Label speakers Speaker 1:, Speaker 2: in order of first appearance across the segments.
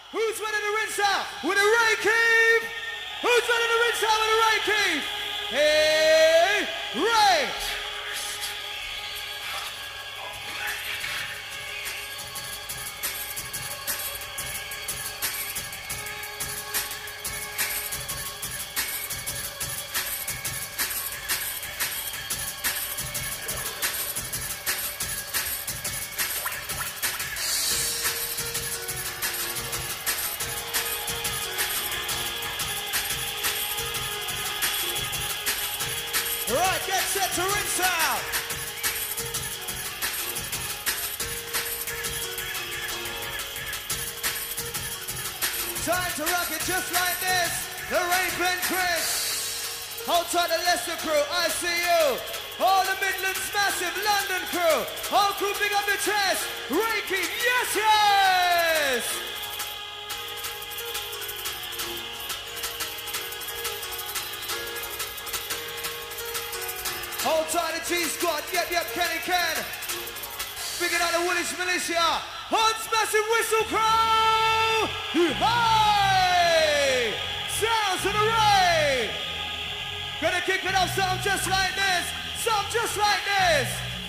Speaker 1: Who's ready to rinse out with a Ray Keith? Who's ready to rinse out with a Ray Keith? Hey, Ray! Right, get set to rinse out. Time to rock it just like this. The Rape and Chris. Hold tight the Leicester crew, I see you. All the Midlands massive London crew. Whole crew big up the chest. Reiki, yes, yes. Hold tight the G-Squad, yep, Kenny Ken. Bringing out the Woolwich Militia. Hunt's massive whistle crow. Hey! Sounds of the Ray. Gonna kick it up, sound just like this. Sound just like this.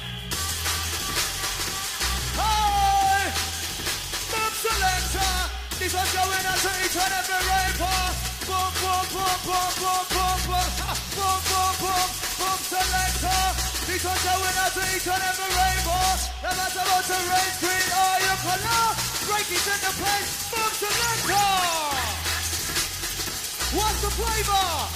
Speaker 1: Hey! Boom selector. This one's going out to each and every raper. Boom, boom, boom, boom, boom, boom, boom. Boom, boom, boom. Boom selector, these ones going out to each and every rainbow. No matter what the race, green or your color, Reiki's in the place. Boom selector. What's the flavor?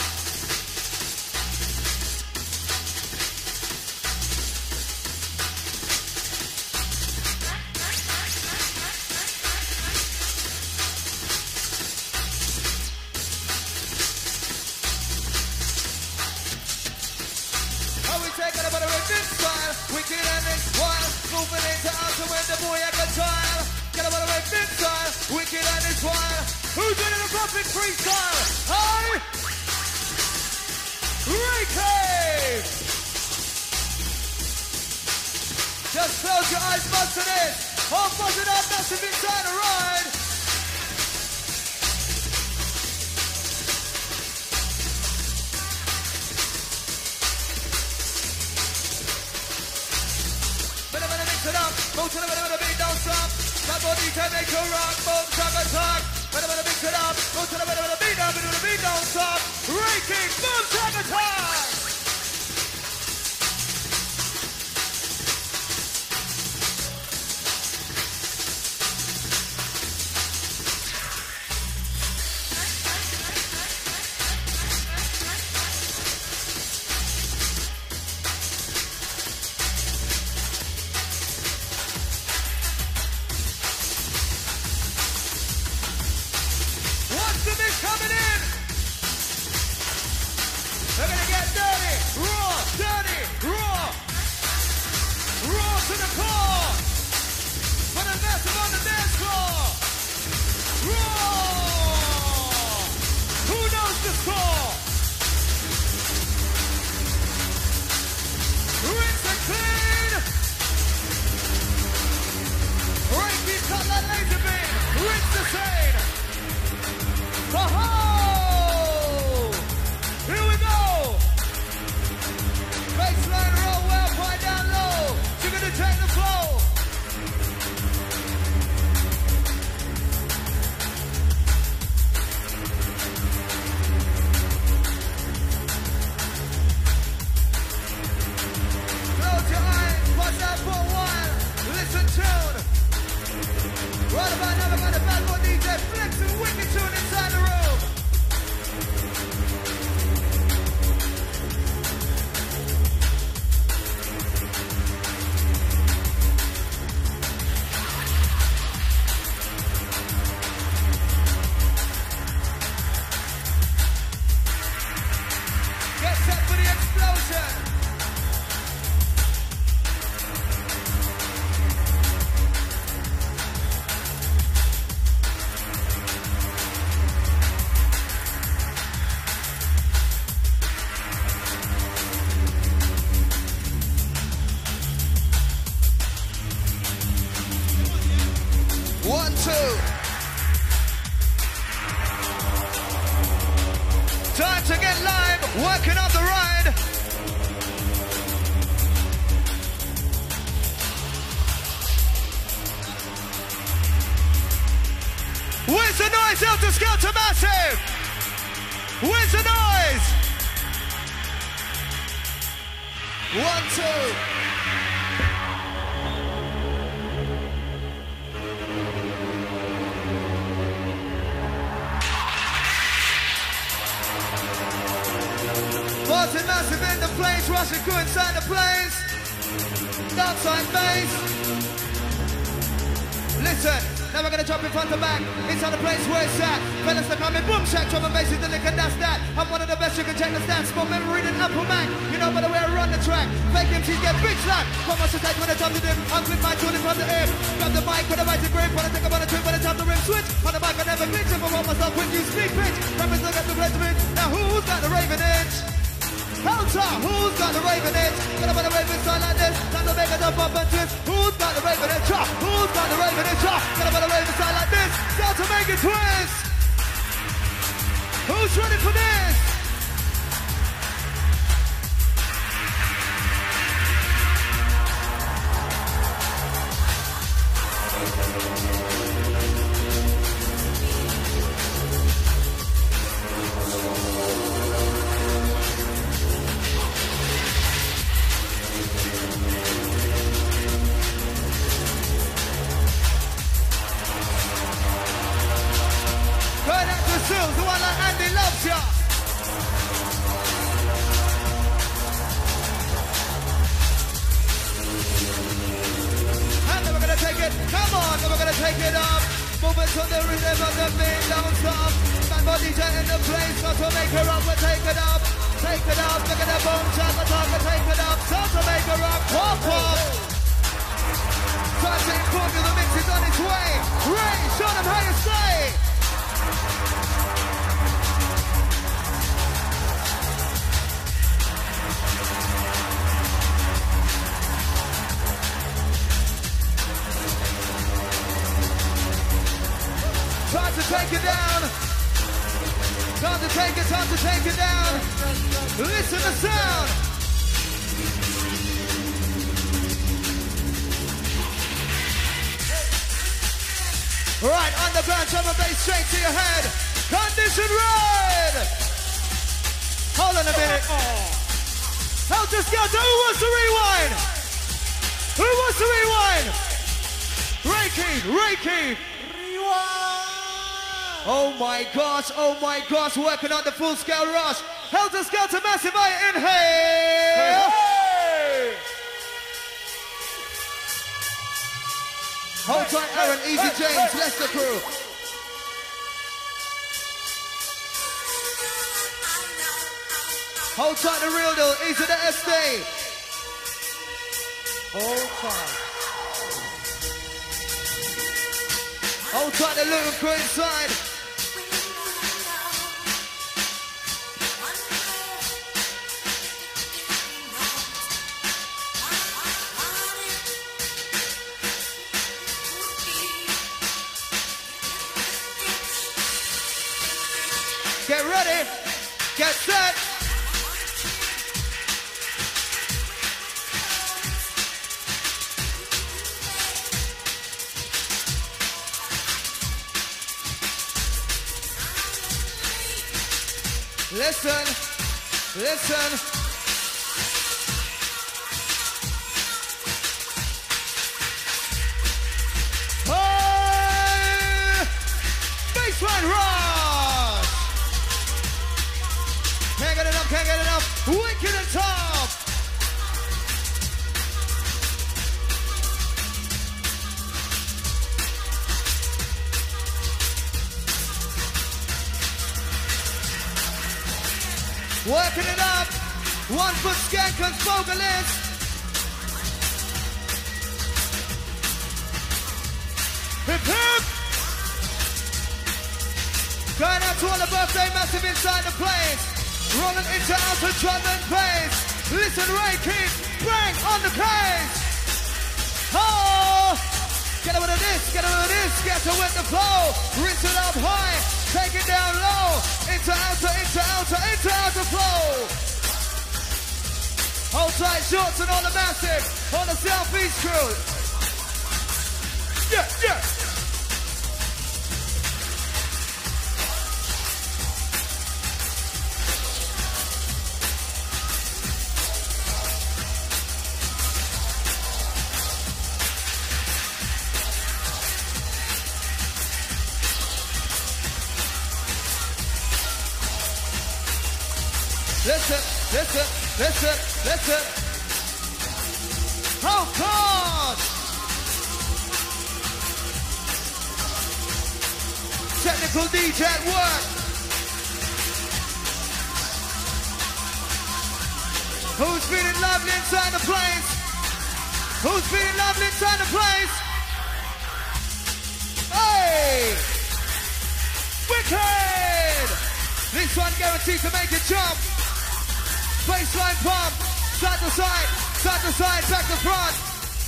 Speaker 1: Taking a bit of a good style, wicked and it's wild, moving into out to win the boy I can tile. Get a bit of a good style, wicked and it's wild. Who's doing the perfect freestyle? Hey! Reiki! Just close your eyes, busting it. All buzzing up, massive inside the ride. Move to the middle of the beat, don't stop. That body can make you rock, boom, shock, attack. Better mix it up. Move to the middle of the beat, middle of the beat, don't stop. Raking, boom, shock, attack. Coming in! They're gonna get dirty, raw, raw to the core. Put a massive on the dance floor. Raw! Who knows the score? Rinse and clean. Reiki cut that laser beam. Rinse the same. Oh! Here we go! Baseline roll well, point down low. You're gonna take the flow. Close your eyes, watch out for a while. Listen tune. Right about now, I got a bad boy DJ flexing wicked tune inside the room. Get set for the explosion. Working up the ride. Where's the noise out to Skelter Massive? Where's the noise? 1, 2. Martin Massive in the place, rushing through inside the place. Outside base. Listen, now we're gonna jump in front of back. Inside the place where it's at. Fellas are coming, boom shack, drum and bass is the lick and that's that. I'm one of the best, you can check the stats. Small memory and Apple Mac. You know by the way I run the track. Fake MCs get big slack. Come on to take when I jump to them. I'm with my tool in front of him. Grab the mic with a right to grip. Wanna take about a trip when I tap the rim switch. On the mic I never glitch. If I want myself when you speak pitch. Rappers look at the rest of it. Now who's got the raving edge? Hold top, who's got the raving edge? Gonna put the raving style like this. Time to make a jump up and twist. Who's got the raving edge? Chop. Who's got the raving edge? Chop. Gonna put the raving style like this. Time to make it twist. Who's ready for this? The one like Andy loves ya. And then we're gonna take it, come on, then we're gonna take it up. Move it to the rhythm of the beat, don't stop. Man body jet in the place, not to make her up, we'll take it up. Take it up, look at the boom shot, the target, take it up. Start to make her up, pop up. Try to inform you, the mix is on its way. Ray, show them how you stay. Time to take it down. Time to take it down. Listen to sound. Right, underground drum and bass straight to your head. Condition red. Hold on a minute. Help this guy. Who wants to rewind? Who wants to rewind? Reiki. Oh my gosh, working on the full scale rush. Helter Skelter Massive, I inhale. Hey. Hold tight, Aaron, Easy James, Leicester crew. Hold tight the real deal, Easy the SD. Hold tight. Hold tight the little crew inside. Get ready, get set. Listen. Hey! Baseline rush! Can't get enough. Wicked and top. Working it up. 1 foot skankers, vocalist. Hip hip. Going out to all the birthday massive inside the place. Rolling into outer drum and bass. Listen, Ray, keep bang on the case. Oh! Get over to this, get to with the flow. Rinse it up high, take it down low. Into outer flow. Hold tight shorts and all the massive. On the Southeast crew. Yeah, yeah. Listen. Oh, God! Technical DJ at work. Who's feeling lovely inside the place? Who's feeling lovely inside the place? Hey! Wicked! This one guaranteed to make it jump. Baseline pump, side to side, back to front.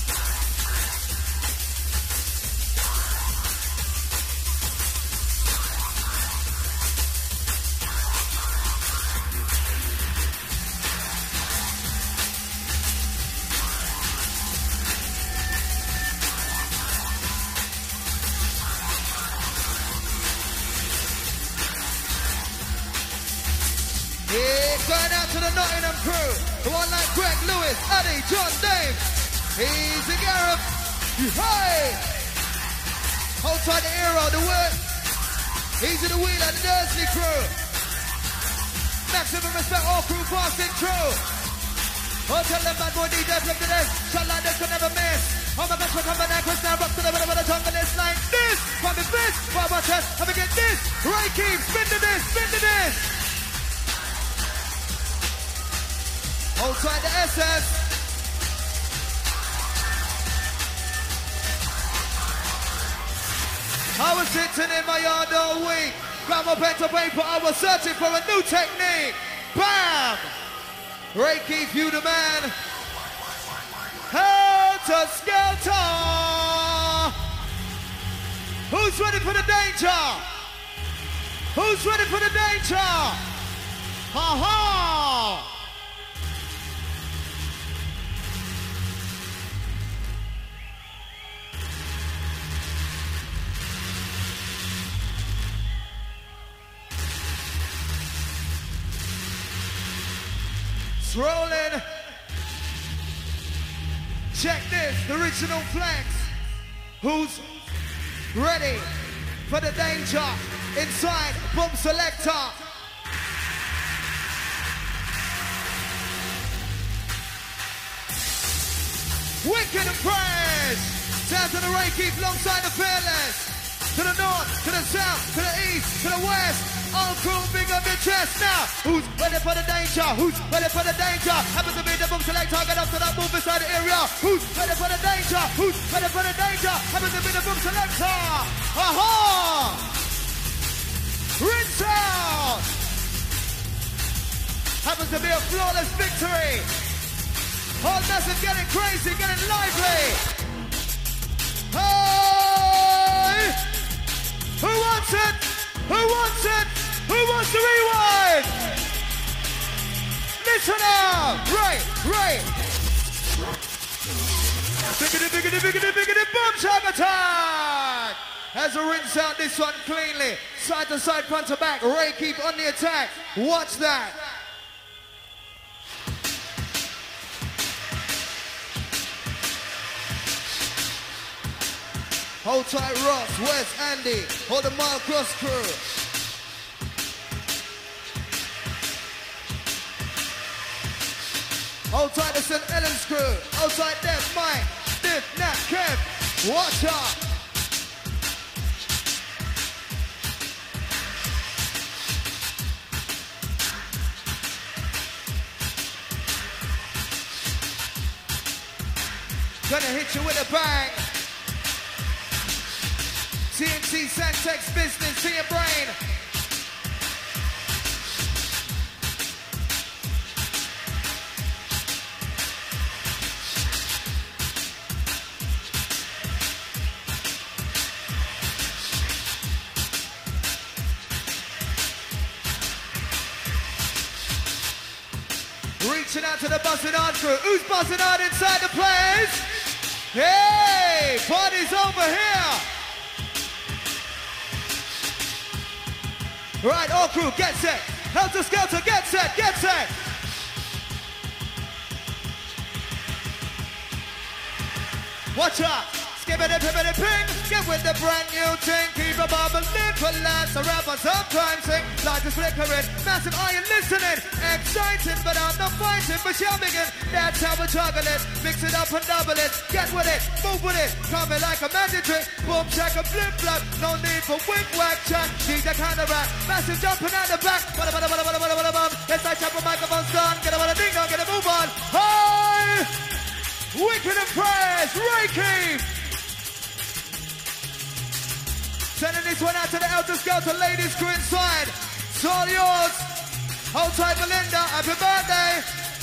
Speaker 1: Going out to the Nottingham crew, the one like Greg, Lewis, Eddie, John, Dave. Easy Gareth. Hey! Hold tight the hero, the work. Easy the wheeler, the Dursley crew. Maximum respect, all crew passing through. Oh, tell them bad boy DJs up to this. Shot like this will never miss. All my best for coming back, Chris now rock to the middle of the jungle. It's like this. From the fist, Baba test, have a get this. Ray Keep, spin to this, spin to this. Hold tight the SS. I was sitting in my yard all week. Grab my pen to paper, I was searching for a new technique. Bam! Ray Keith, you the man. Helter Skelter! Who's ready for the danger? Who's ready for the danger? Ha ha! Rolling. Check this, the original flex. Who's ready for the danger inside Boom Selector? Wicked and praise. Down to the Ray Keith alongside the Fearless. To the north, to the south, to the east, to the west. All crew, big up your chest now. Who's ready for the danger? Who's ready for the danger? Happens to be the Boom Selector. Get up to that move inside the area. Who's ready for the danger? Who's ready for the danger? Happens to be the Boom Selector. Aha! Rinse out. Happens to be a flawless victory. All massive, getting crazy, getting lively. Hey! Who wants it? Who wants it? Who wants to rewind? Listen up! Right. Biggity, boom, shag attack! Has a rinse out this one cleanly. Side to side, front to back. Ray Keep on the attack. Watch that. Hold tight Ross, Wes, Andy. Hold the Mile Cross crew. Hold tight the St. Helens crew. Hold tight them, Mike, Div, Nat, Kev. Watch out. Gonna hit you with a bang. TNT Santex business, see your brain. Reaching out to the buzzing hard crew. Who's buzzing hard inside the place? Hey, party's over here. Right, all crew, get set. Helter Skelter, get set, get set. Watch out. Skibbity pibbity ping, get with the brand new thing. Keep a bubbling for lads. A rapper sometimes sing, light is flickering. Massive iron listening, exciting, but I'm not fighting. But you're begin, that's how we juggle it. Mix it up and double it, get with it, move with it. Coming like a magic trick, boom, check a flip flop. No need for wig whack chat. DJ kind of rap, massive jumping out the back. Yes, I chop a microphone's done. Get a ding dong, get a move on. Hi! Wicked and praise, Reiki! Sending this one out to the Helter Skelter ladies crew inside. It's all yours. Hold tight, Melinda. Happy birthday.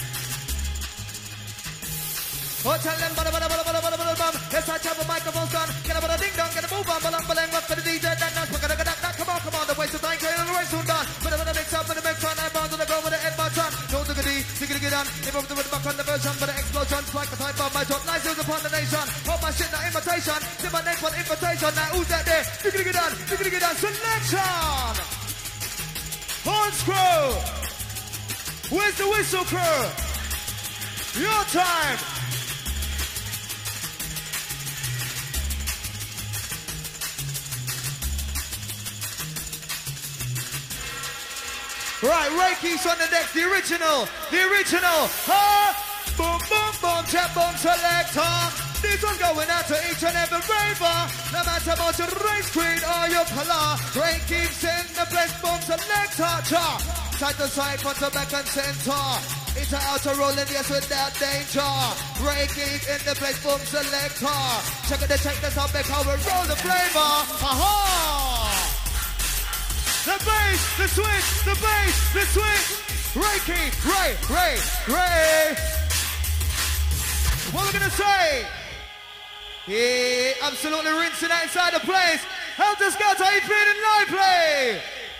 Speaker 1: Oh, tell them, yes, I chop a microphone, son. Get a ding dong, get a move on, balang, rock for the DJ, then that's come on, the waste of time, and the race soon done. But I'm gonna mix up in the mix on, I'm bound to the go with the head button. No diggity, get on. If I'm with the back on the version for the explosion, like a type of my top, nice news upon the nation. Hold my shit, not invitation. Say my name for the invitation. Now who's that there? Diggity, get on, selection. Horns crew. Where's the whistle crew? Your time. Right, Reiki's on the deck, the original, ha! Boom, boom, boom, tap, boom, selector. This one's going out to each and every raver. No matter what your race, creed or your color. Reiki's in the place, boom, selector, cha. Side to side, front to back and center. It's an outer rolling, yes, without danger. Reiki in the place, boom, selector. Check the topic, how we roll the flavor. Aha! The bass, the switch, the bass, the switch. Reiki, Ray. What we're gonna say? Yeah, absolutely rinsing that inside the place. Helter Skelter, how you feeling lively?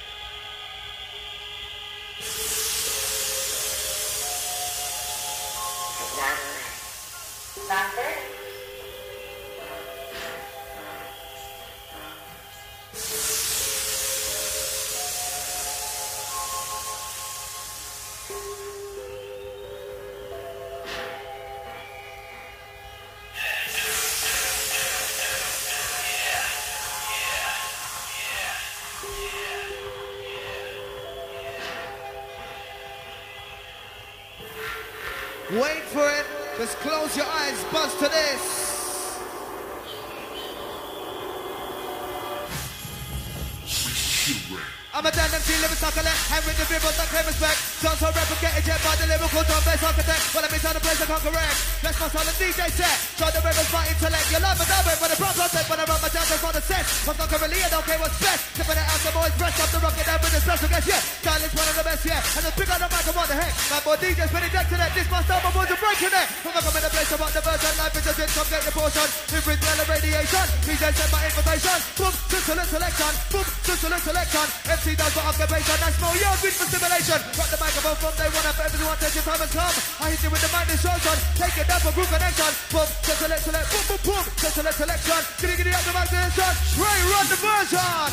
Speaker 1: Wait for it. Just close your eyes. Buzz to this. I'm a damn MC, living succulent, hand with the dribbles that claim respect. Sounds so replicated yet by the lyrical drum-based architect. Well, let me tell the place I can't correct. Let's my sound and DJ set. Show the rebels my intellect. You're live and dub it, but the props I take when I run my jams for the set. What's not currently, I don't care what's best. Tipping it out, the boys fresh up the rocket down with the special guest, yeah. Styling's one of the best, yeah. And just pick on the mic, I want the heck. My boy DJ's spinning deck to that. This my style, my boys are breaking it. When I come in the place, I want the version. Life is a drink, come get your portion. We bring the radiation. DJ send my invitation. Boom, selection. Boom, selection. MC does what occupation. That's more your good for stimulation. Rock the microphone from day one. If everyone takes your time has come, I hit you with the mind distortion. Take it down for group connection. Boom, select. Boom, selection. Giddy up the mic distortion. Ray, run the version.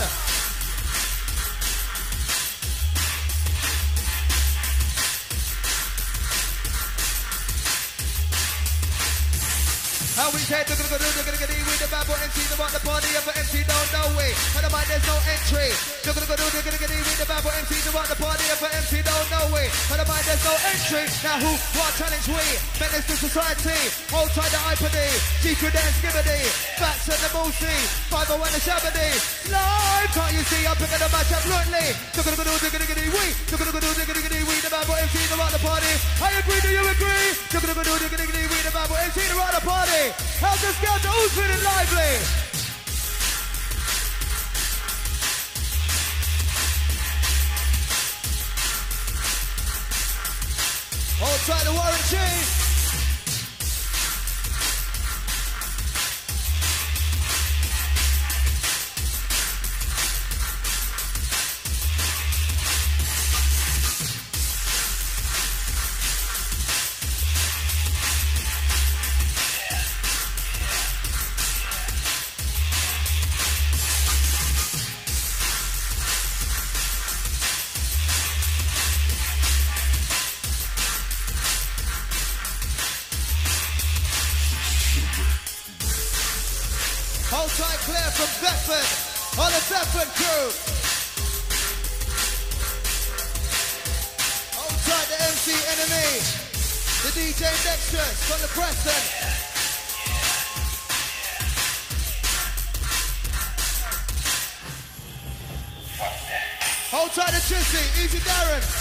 Speaker 1: How we say do with the bad boy MC, the want the party of the MC don't know way. And the mind there's no entry. Do with the bad boy MC, the want the party of the MC don't know way. And the mind there's no entry. Now who, what challenge we? Menace to society. Hold tight the hypody. Secret and skibbity. Facts and the moosey. 5-0 and the shabby. Live, can't you see? I'm picking the match up bluntly. Do we. The bad boy MC, the want the party. I agree, do you agree? Do we the bad boy MC, the want the party. Helter Skelter, who's feeling lively? Hold tight the Warren G. Deptford, on the Deptford crew. Outside the MC Enemy, the DJ Dexter's from the Preston. Hold tight to Chissy, Easy Darren.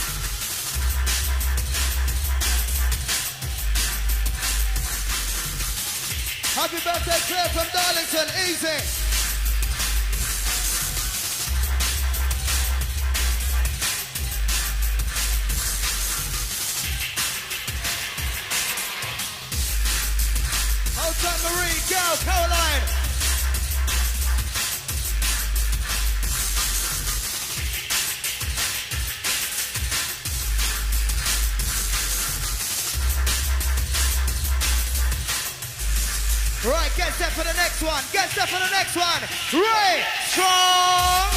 Speaker 1: Happy birthday, Claire from Darlington, Easy. Hold tight, Marie, Gal, Caroline. Right, get set for the next one. Get set for the next one. Ray Strong.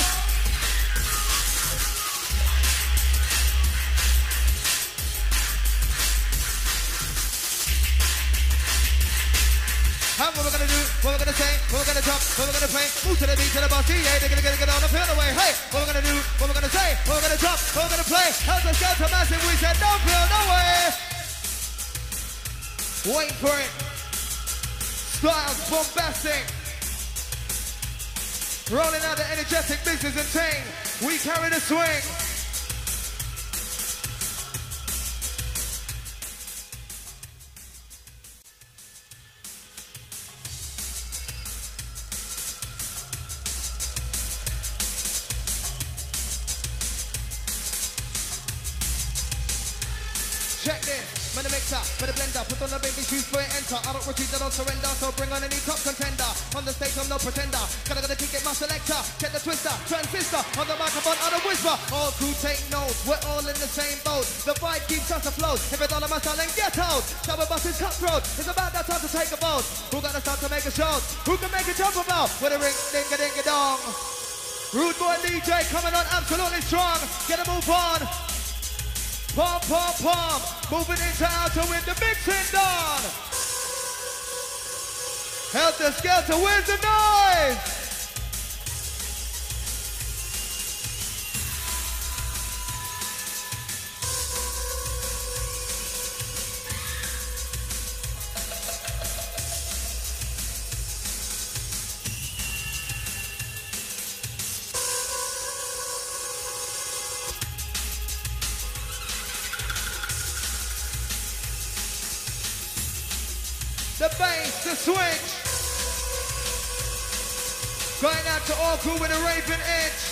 Speaker 1: And what we're gonna do, what we're gonna say, what we're gonna jump, what we're gonna play. Move to the beat, to the boss, yeah, they're gonna get on the field away. Hey, what we're gonna do, what we're gonna say, what we're gonna jump, what we're gonna play. How's the scale to massive? We said don't feel no way. Wait for it. Styles bombastic. Rolling out the energetic business and ting. We carry the swing. Check this. Man, the mixer, man, the blender, put on the baby shoes for it, enter. I don't retreat, I don't surrender, so bring on any top contender. On the stage, I'm no pretender. Gotta kick it, my selector. Check the twister, transistor, on the microphone, on the whisper. All crew take notes, we're all in the same boat. The vibe keeps us afloat. If it's all of my style, then get out. Double bus is cutthroat. It's about that time to take a boat. Who got the start to make a show? Who can make a jump about? With a ring, ding-a-ding-a-dong. Rude boy DJ coming on absolutely strong. Get a move on. Pom, pom, pom. Moving into outer with the mixing done. Helter Skelter, where's the noise? The bass, the switch. Going out to all crew with a raving edge.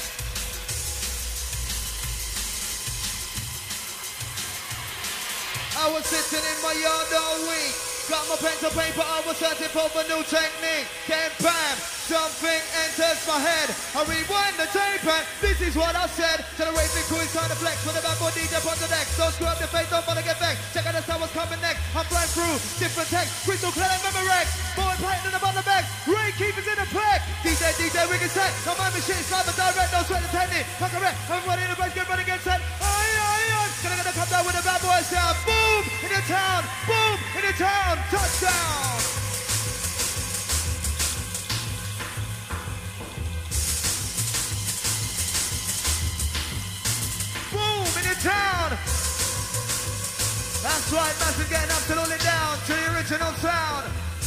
Speaker 1: I was sitting in my yard all week. Got my pen to paper, I was searching for a new technique. Then bam, something enters my head. I rewind the tape and this is what I said. To the raving crew, it's time to flex. With a bad boy DJ on the deck. Don't screw up the face, don't wanna get vexed. Check out the sound what's coming next. I'm flying through different text. Crystal clear and Memorex. Boy playing in the bottom back. Ray keepers in the play. DJ, we can set. No mind machine, snipe and direct. No sweat the technique. Fuck correct. Everybody in the place, get ready, get set. Gonna come down with a bad boy sound. Boom in the town. Boom in the town. Touchdown. Boom in the town. That's right, Massive getting absolutely down to the original sound.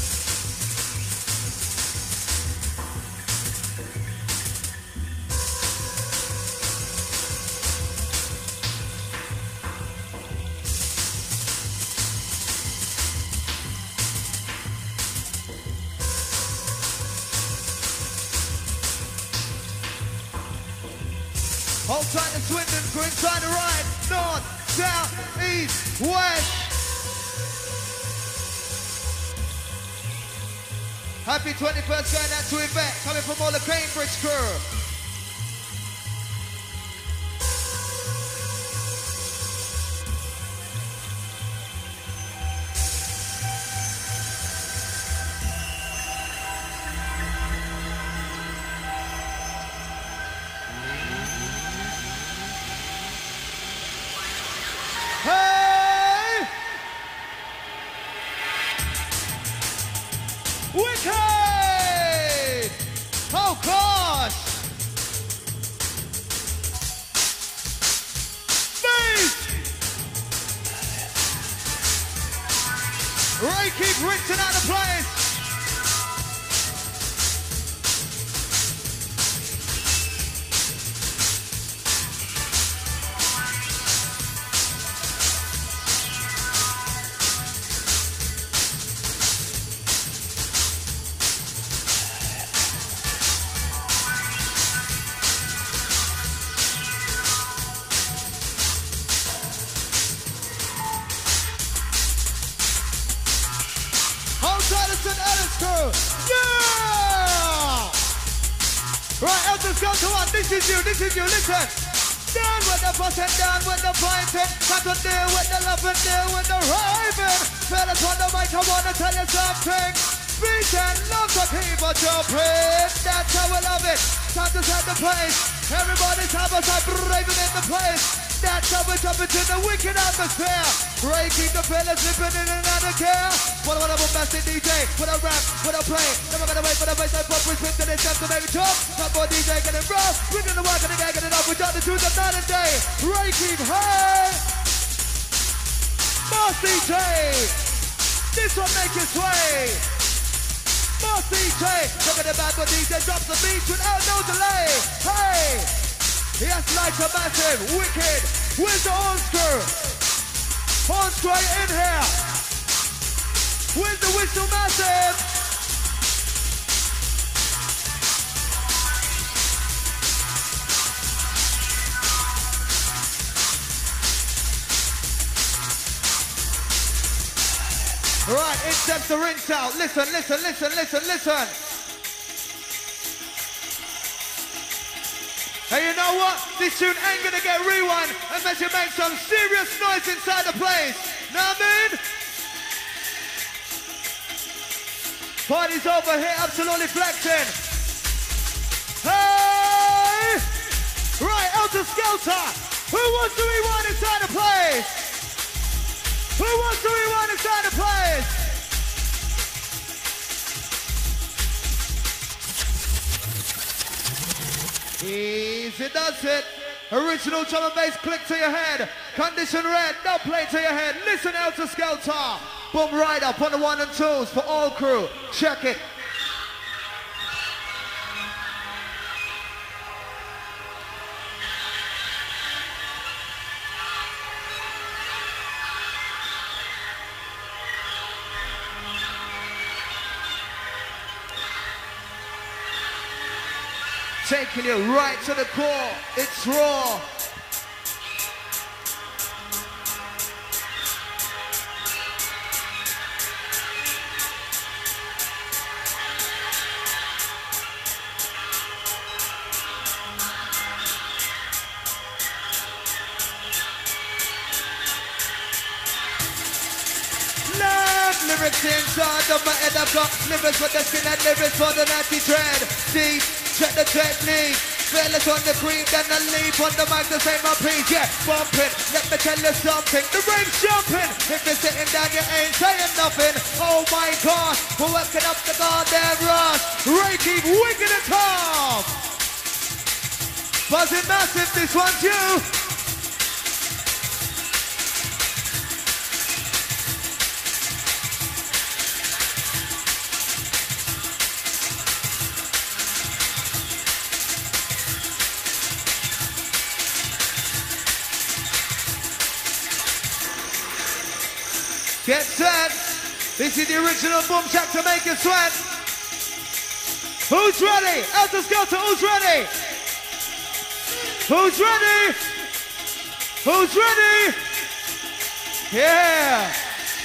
Speaker 1: Hold tight to Swindon, crew inside the right, north, south, east, west. Happy 21st going out to Yvette, coming from all the Cambridge crew. Wicked! Okay! Ray, keep rinsing out the place. This is you, listen. Down with the fussing, down with the fighting. Got to deal with the love and deal with the raving. Fellas on the mic, I wanna tell you something. Beat and love to keep on jumping. That's how we love it. Time to set the place. Everybody's have us like raving in the place. That's how we jump into the wicked atmosphere. Ray, keep the fellas living in and out of care. What a bombastic DJ. What a rap, what a play. Never gonna wait for the bass and pop. We spin to this jump to make it jump. Top boy DJ getting rough. We're gonna work on the gang, getting up. We got the truth of night and day. Ray, keep high. Boss DJ. This one make it sway. Boss DJ. Look at the bad boy DJ. Drops the beat without no delay. Hey. Yes, like a massive, wicked. Where's the horn screw? Horn screw in here. Where's the whistle massive? Right, in steps the rinse out. Listen, listen, listen, listen, listen. Hey, you know what? This tune ain't gonna get rewind unless you make some serious noise inside the place. Know what I mean? Party's over here, absolutely flexing. Hey! Right, Elter Skelter. Who wants to rewind inside the place? Who wants to rewind inside the place? Easy does it. Original drum and bass, click to your head. Condition red, no play to your head. Listen out to Skelter. Boom right up on the 1 and 2s for all crew. Check it. Taking you right to the core. It's raw. Lyrics inside of my head, I've got lyrics for the skin and lyrics for the natty dread. Deep, check the technique. Fellas on the cream, then I leap on the mic to say my piece. Yeah, bumping, let me tell you something. The rain's jumping. If you're sitting down, you ain't saying nothing. Oh my gosh, we're working up the goddamn rush. Ray, keep wicked and tough. Buzzing massive, this one's you. Get set. This is the original boom track to make you sweat. Who's ready? Elter Skelter, who's ready? Who's ready? Who's ready? Yeah.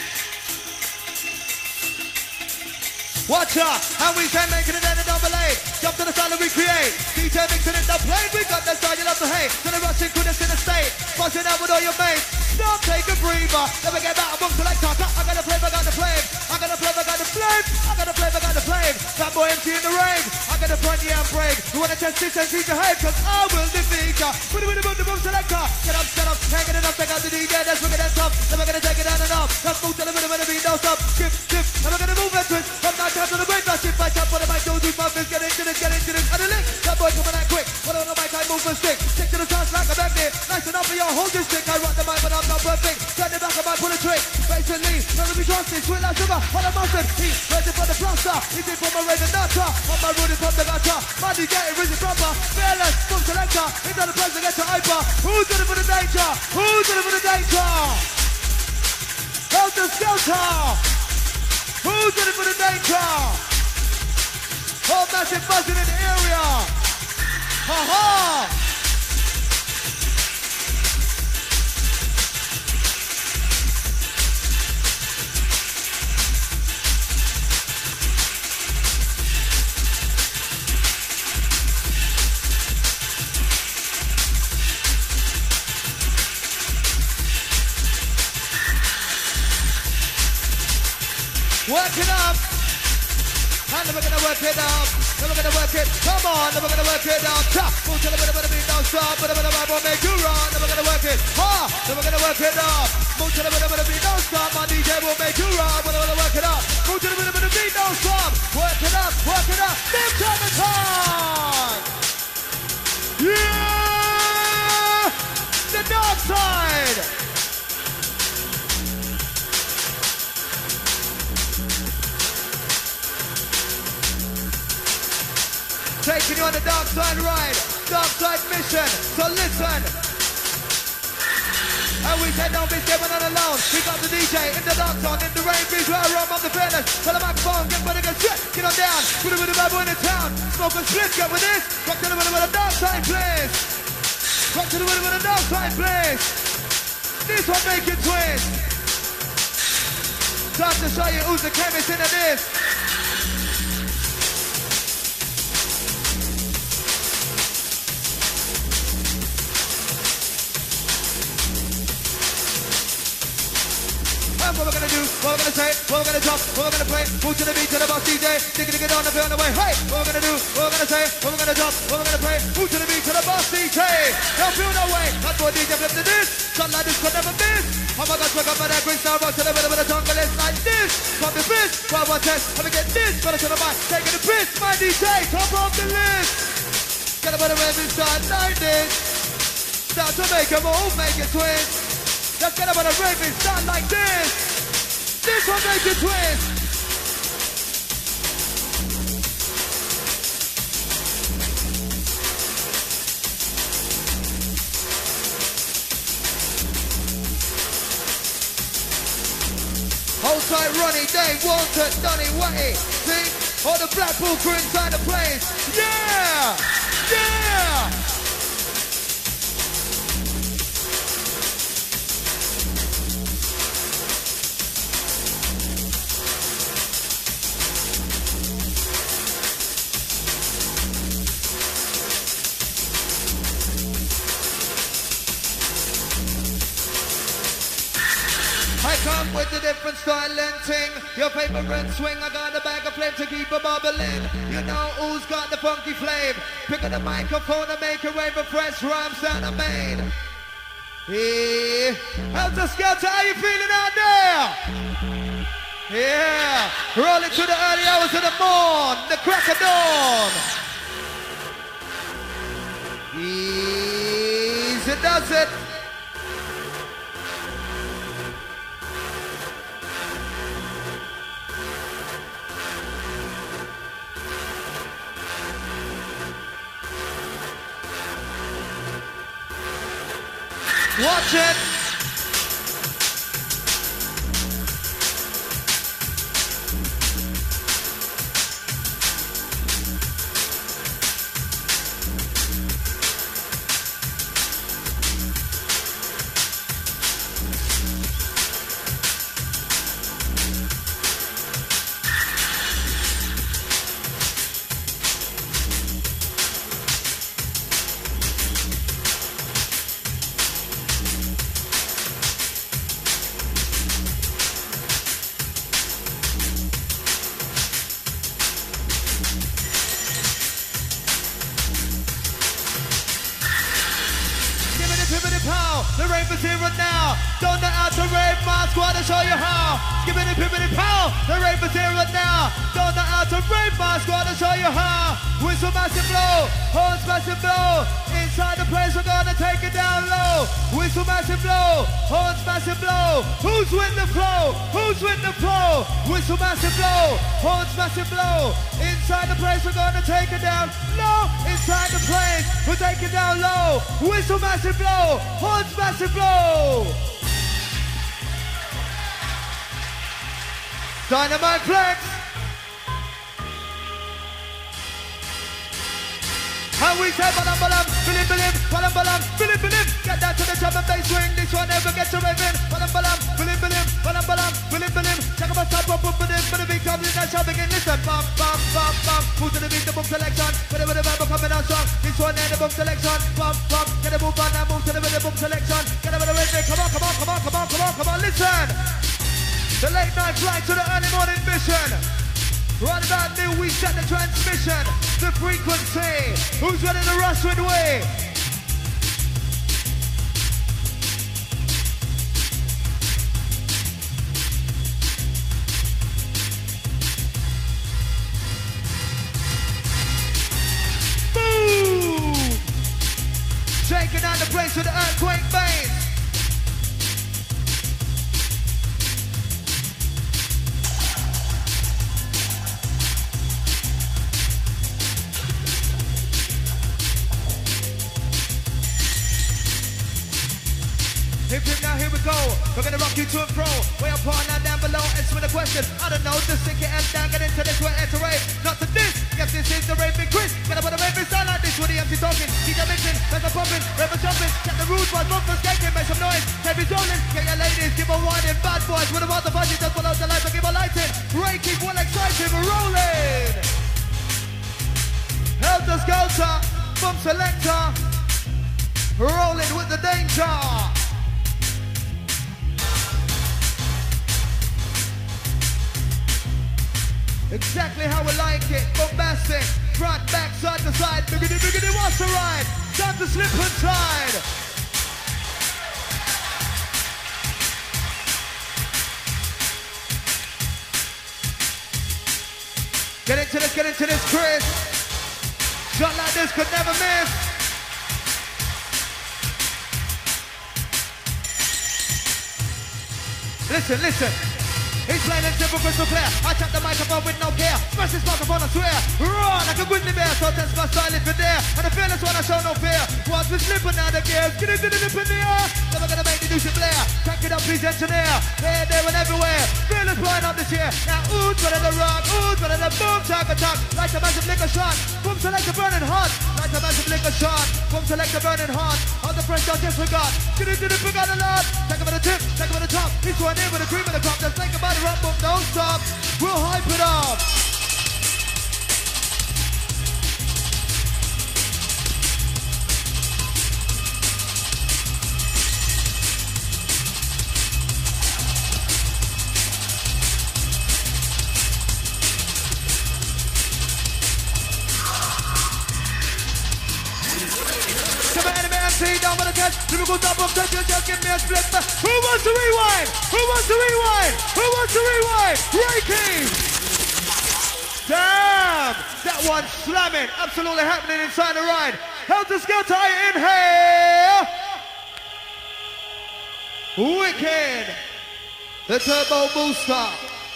Speaker 1: Watch out. And we say making it in a double A. Jump to the sound and we create. DJ mixing it up plane. We got that style you love to hate. To the rushing goodness in the state. Buzzing out with all your mates. Don't take a breather. Never get back a book to like talk. I got the flame, I got the flame. I got the flame, I got the flame. I got the flame, I got the flame. That boy empty in the rain. I got the front, yeah, and break. You wanna test this and see your head? Cause I will defeat ya. Put it with the boom selector. Get up, stand up. Can't get enough. Take out the DJ. That's wicked and tough. Never gonna take it down and up. Let's move to the middle of the beat. Don't stop. Skip, skip. Never gonna move and twist. From that time to the break. That's it. Back up on the mic. Don't do my fist. Get into this, get into this. And the lick. That boy coming that quick. Put on the mic. I move and stick. Stick to the sounds like a magnet. Nice enough for your hold your stick. I rock the mic, but I'm not perfect. Turn it back on my pull a trick. Face instantly. None of me trusting, sweet like sugar, on a mustard. He ready for the plaster, he did for my raven nutter. On my road from the gutter, my DJ risen proper. Fearless, from selector, into the place to get to hyper. Who's in it for the danger? Who's in it for the danger? Helter Skelter! Who's in it for the danger? Oh, massive buzzing in the area! Ha ha! Work it up. And we're gonna work it up. Then we're gonna work it. Come on, then we're gonna work it up. Top. Move to the bit of the beat, don't stop. But we'll make you run. Then we're gonna work it. Ha! Then we're gonna work it up. Move to the bit of the beat, don't stop. My DJ will make you run. But we're gonna work it up. Move to the bit of the beat, don't stop. Work it up, work it up. This time it's hard. Yeah! The dark side. Taking you on the dark side ride, dark side mission, so listen. And we said don't be scared, we're not alone. We got the DJ in the dark zone, in the rain, breeze, where I roam, I'm the fearless. Tell the microphone, get ready, get shit, get on down. Put it with the bad boy in the town. Smoke and split, get with this. Rock to the rhythm of the dark side, please. Rock to the rhythm of the dark side, please. This one make it twist. Time to show you who's the chemist in this. What we're gonna do, what we're gonna say, what we're gonna drop, what we're gonna play. Move to the beat, to the boss DJ, digging it on the on the way. Hey, what we're gonna do, what we're gonna say, what we're gonna drop, what we're gonna play. Move to the beat, to the boss DJ. Don't feel no way, that's what DJ flip to this. Something like this could never miss. Oh my God, we're up on that green star, rock to the middle of the jungle, it's like this. From the fist, 12 1 test, let me get this. Better to the mic, taking the piss, my DJ, top of the list. Get a better rhythm, start like this. Start to make a move, make it twist. Let's get up on a raving, start like this. This one makes it twist. Hold tight, Ronnie, Dave, Walter, Donny, Watty. See? All the Blackpool crew inside the place. Yeah! Yeah! I come with a different style and ting. Your favorite swing, I got a bag of flame to keep a bubbling. You know who's got the funky flame. Pick up the microphone and make a wave of fresh rhymes that I made. Yeah. Helter Skelter, how you feeling out there? Yeah. Rolling through the early hours of the morn, the crack of dawn. Easy does it. Watch it. The rave is here and now. Don't know how to rave, my squad to show you how. Skippity pippity pow. The rave is here and now. Don't know how to rave, my squad to show you how. Whistle massive blow, horns massive blow. Inside the place, we're gonna take it down low. Whistle massive blow, horns massive blow. Who's with the flow? Who's with the flow? Whistle massive blow, horns massive blow. Inside the place, we're gonna take it down low. Inside the place, we're taking down low. Whistle massive blow, horns massive blow. Dynamite flex. And we say balam balam, bilim bilim, balam balam, bilim bilim. Get down to the drum and bass swing. This one never gets a raving. Balam balam, bilim bilim, balam balam, bilim bilim. Check out my stop, bump, bump, bilim, for the big time, that shall begin. Listen, bum, bum, bum, bum. Move to the beat, the boom selection. Whenever the vibe coming out strong. This one and the boom selection. Bum, bum, get a move on now, move to the boom selection. Get over the rhythm. Come on, come on, come on, come on, come on, come on. Listen. The late night flight to the early morning mission. Right about new, we set the transmission, the frequency. Who's ready to rush with way? Boom! Shaking out the place with the earthquake bass. Hip hip now, here we go. We're gonna rock you to and fro. Way up on and down below. Answer the question. I don't know. Just sink your ass down. Get into this. We're enter rave. Not to this. Yes, this is the raving Chris. Gonna put a raving sound like this with the MC talking. DJ mixing. Fans are pumping. Raving jumping. Check the rules. Boys, bumpers, skating. Make some noise. Tables rolling. Get your ladies. Give a wine and bad boys. With a mother budget. Just follow the life and give a lighting. Ray, keep well excited. We're rolling. Helter Skelter. Bump selector. Rolling with the danger. Exactly how we like it, bombastic, front, back, side to side, biggity, biggity, what's the ride? Time to slip and slide. Get into this, Chris. Shot like this could never miss. Listen, listen. He's plain and simple, crystal clear. I tap the microphone with no care. Smash this microphone, I swear. Raw like a grizzly bear. So test my style if you're there. And the fearless one, I show no fear. Once we slipping out the gears, get into the lip in the air. Never gonna make the news blare. Crank it up, please, engineer. Here, there, and everywhere. Fearless blind up this year. Now, ooh's better than rock. Ooh's better than boom, tag attack. Like a massive liquor shot. Boom, select a burning hot. Like a massive liquor shot. Boom, select a burning hot. On the press, don't disregard. Get into the forgot a lot. Take him at the tip, take him at the top. This one in with the cream of the crop. Just think about it, run, boom. Don't stop, we'll hype it up. Down with the catch, lyrical top of touch, just give me a split. Who wants to rewind? Who wants to rewind? Who wants to rewind? Reiki! Damn! That one's slamming, absolutely happening inside the ride. Helter Skelter, inhale! Wicked! The turbo booster.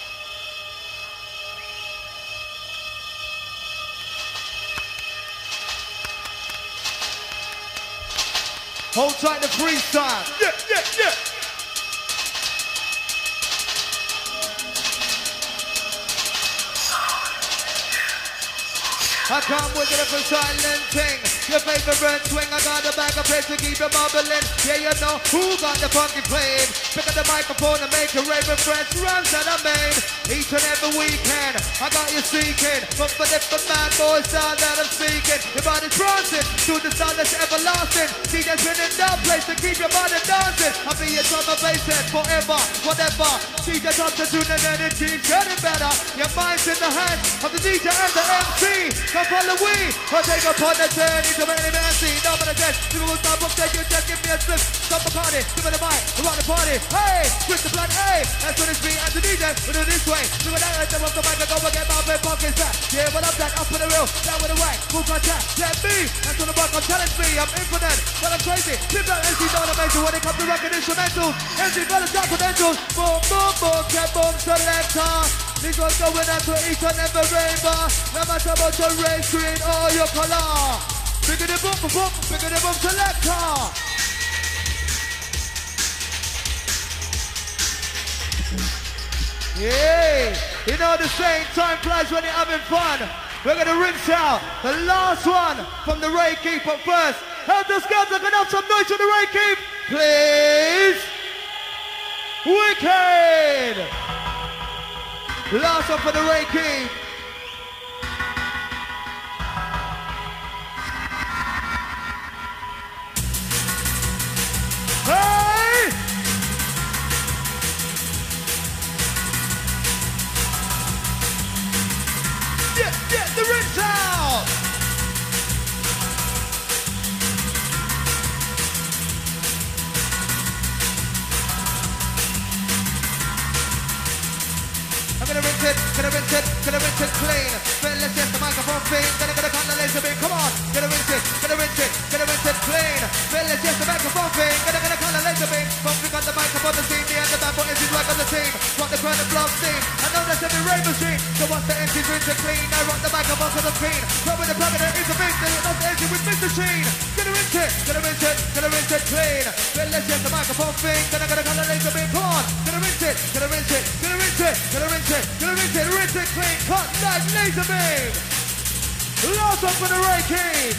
Speaker 1: Hold tight the freestyle. Yeah, yeah, yeah. I come with a different silent thing. Your favorite swing, I got a bag of place to keep it bubbling. Yeah, you know who got the funky playing. Pick up the microphone and make your raving friends runs that I made. Each and every weekend, I got you seeking. But for different mad boys sound that I'm speaking. Your body's bronzing, to the sound that's everlasting. See that's been in that place to keep your body dancing. I'll be your drummer basshead forever, whatever. See the top to tune and energy's getting better. Your mind's in the hands of the DJ and the MC. Come follow we, I'll take upon the journey to many men see. Now I'm gonna dead. People will stop up, take your death, give me a slip. Stop the party, give me the mic, around the party. Hey, Chris the Blood, hey, that's what it's me and the DJ. We do it this way. Look at that, I jump off the mic and go and get my big pockets back. Yeah, but I'm back, up for the real, down with the whack. Move my chat, let me, that's on the mic, I'm challenge me. I'm infinite, but I'm crazy. Flip that MC down the major when it comes to rockin' instrumentals. MC got a confidentials. Boom, boom, boom, get boom, selector. This one's going out to each and every rainbow. No matter about your race, green or your color. Bigger the boom, boom, boom, bigger the boom, selector. Yeah, you know the saying, time flies when you're having fun. We're gonna rinse out the last one from the Ray Keep. But first, help the scouts that can have some noise for the Ray Keep, please. Wicked. Last one for the Ray Keep. Hey! Get the rinse out! I'm gonna rinse it clean. Let's get the microphone clean. Gonna cut the laser beam, come on. Gonna rinse it clean. Let's get the microphone clean. Gonna cut the laser beam. From we got the microphone, the scene, the end of that, but MC's work on the team. Rock the crowd and blow steam. I know that's every rain machine. So once the MC's rinse it clean, I rock the microphone to the screen. Rub with the plug and it's a beat. Then it's not the MC with Mr. Sheen. Gonna rinse it clean. Let's get the microphone clean. Gonna cut the laser beam, come on. Gonna rinse it clean. Cut that laser beam. Last one for the Ray Keep.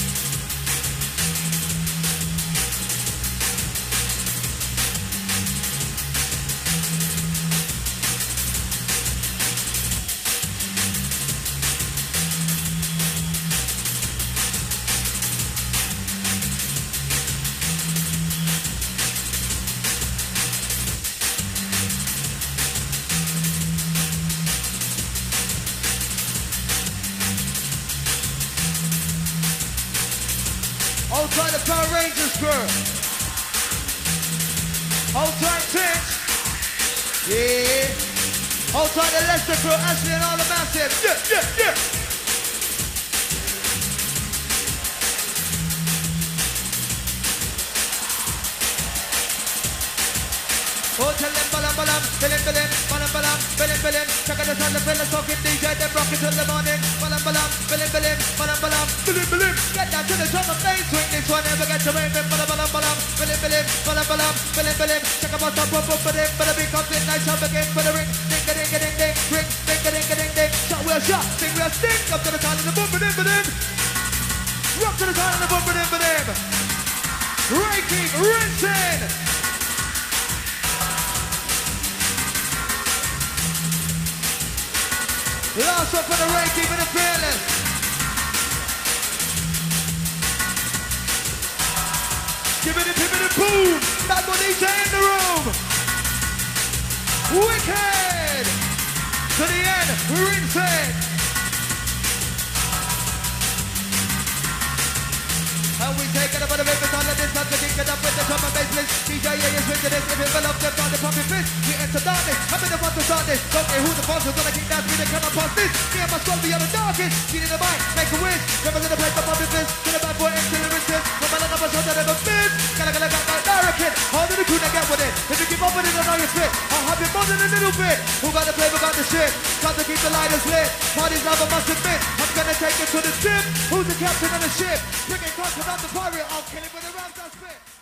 Speaker 1: Outside the Power Rangers crew. Outside Tinch. Yeah. Outside the Leicester crew, Ashley and all the massive. Yeah. Oh, tell them balam, billim, billim. Check out the sound, the fellas talking DJ, them rock it till the morning. Balam, billim, billim. Get down to the drum and bass, swing this one, never get to rain. Balam, billim, billim. Check out what's up, but the beat comes in nice up again for the ring. Ding, ring. Shot, we'll shot, sting, we'll sting. Up to the sound of the boom, ba-dim. Rock to the sound of the boom, ba-dim. Ray Keep, rinsing. Last one for the Ray Keep and the Fearless. Give it a pip and a boom. Bad boy DJ in the room. Wicked. To the end, we're insane. And we take it up on the rivers on the distance, we kick it up with the drum and bass list. DJ is with this, if it will up them down the pumping fist. We enter darkness, I'm in the front to start this. Don't care who the boss is gonna kick that speed and come up past this. Me and my squad, we are the darkest. Get in the mic, make a wish. Never gonna play the pumping fist. To the bad boy, into the riches. From my love, I'm so that I don't miss. Gotta like American. How do the crew that get with it? If you keep up with it, I know you're fit. I'll have you more than a little bit. Who got the flavor, got the shit. Got to keep the lighters lit. Party's love, I must admit. I'm gonna take it to the ship. Who's the captain of the ship? Bringing content on the pirate. I'll kill it with a round spit.